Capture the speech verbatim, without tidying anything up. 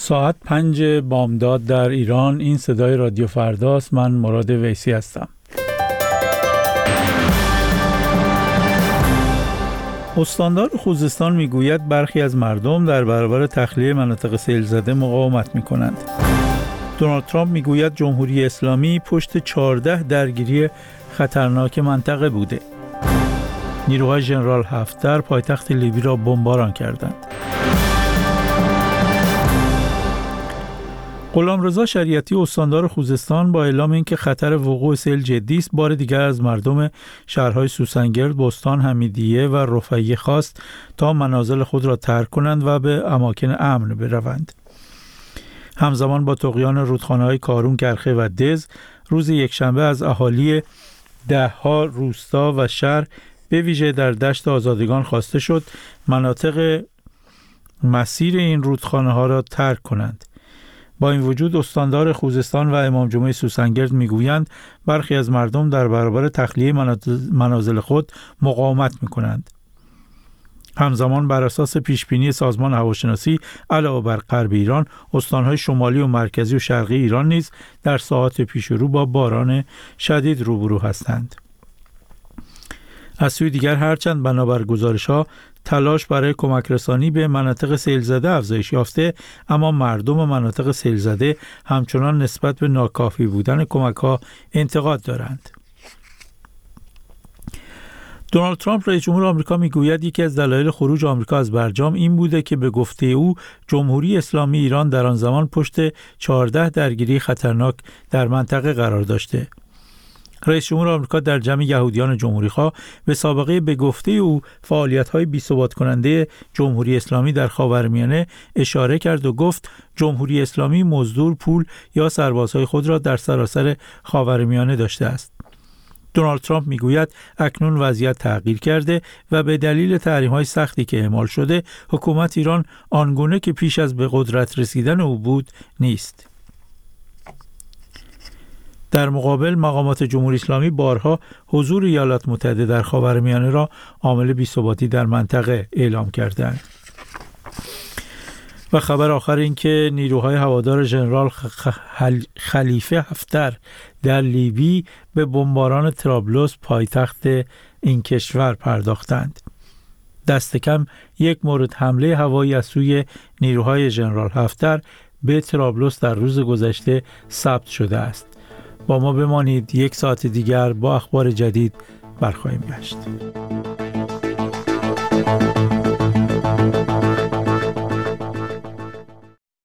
ساعت پنج بامداد در ایران. این صدای رادیو فرداست. من مراد ویسی هستم. استاندار خوزستان میگوید برخی از مردم در برابر تخلیه مناطق سیل زده مقاومت میکنند. دونالد ترامپ میگوید جمهوری اسلامی پشت چهارده درگیری خطرناک منطقه بوده. نیروهای ژنرال هفتر پایتخت لیبی را بمباران کردند. غلامرضا شریعتی استاندار خوزستان با اعلام اینکه خطر وقوع سیل جدی است، بار دیگر از مردم شهرهای سوسنگرد، بستان، حمیدیه و رفیع خواست تا منازل خود را ترک کنند و به اماکن امن بروند. همزمان با طغیان رودخانه‌های کارون، کرخه و دز، روز یکشنبه از اهالی ده‌ها روستا و شهر به ویژه در دشت آزادگان خواسته شد مناطق مسیر این رودخانه‌ها را ترک کنند. با این وجود استاندار خوزستان و امام جمعه سوسنگرد میگویند برخی از مردم در برابر تخلیه منازل خود مقاومت میکنند. همزمان بر اساس پیشبینی سازمان هواشناسی علاوه بر غرب ایران، استانهای شمالی و مرکزی و شرقی ایران نیز در ساعات پیش رو با باران شدید روبرو هستند. از سوی دیگر هرچند بنابر گزارش‌ها تلاش برای کمک رسانی به مناطق سیل زده افزایش یافته، اما مردم مناطق سیل زده همچنان نسبت به ناکافی بودن کمک‌ها انتقاد دارند. دونالد ترامپ رئیس جمهور آمریکا میگوید یکی از دلایل خروج آمریکا از برجام این بوده که به گفته او جمهوری اسلامی ایران در آن زمان پشت چهارده درگیری خطرناک در منطقه قرار داشته. رئیس جمهور آمریکا در جمع یهودیان جمهوری‌خواه به سابقه به گفته او فعالیت‌های بی‌ثبات کننده جمهوری اسلامی در خاورمیانه اشاره کرد و گفت جمهوری اسلامی مزدور، پول یا سربازهای خود را در سراسر خاورمیانه داشته است. دونالد ترامپ میگوید اکنون وضعیت تغییر کرده و به دلیل تحریم‌های سختی که اعمال شده حکومت ایران آنگونه که پیش از به قدرت رسیدن او بود نیست. در مقابل مقامات جمهوری اسلامی بارها حضور ایالات متحده در خاورمیانه را عامل بی‌ثباتی در منطقه اعلام کردند. و خبر آخر این که نیروهای هوادار ژنرال خلیفه هفتر در لیبی به بمباران طرابلس پایتخت این کشور پرداختند. دست کم یک مورد حمله هوایی از سوی نیروهای ژنرال هفتر به طرابلس در روز گذشته ثبت شده است. با ما بمانید، یک ساعت دیگر با اخبار جدید برخواهیم گشت.